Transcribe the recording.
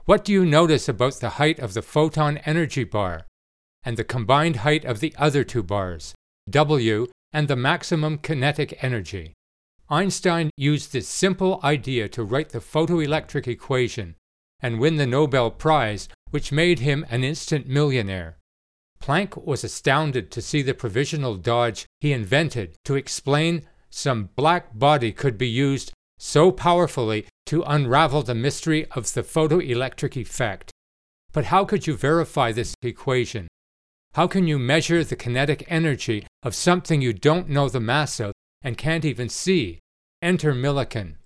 What do you notice about the height of the photon energy bar and the combined height of the other two bars, W and the maximum kinetic energy? Einstein used this simple idea to write the photoelectric equation and win the Nobel Prize, which made him an instant millionaire. Planck was astounded to see the provisional dodge he invented to explain some black body could be used so powerfully to unravel the mystery of the photoelectric effect. But how could you verify this equation? How can you measure the kinetic energy of something you don't know the mass of and can't even see? Enter Millikan.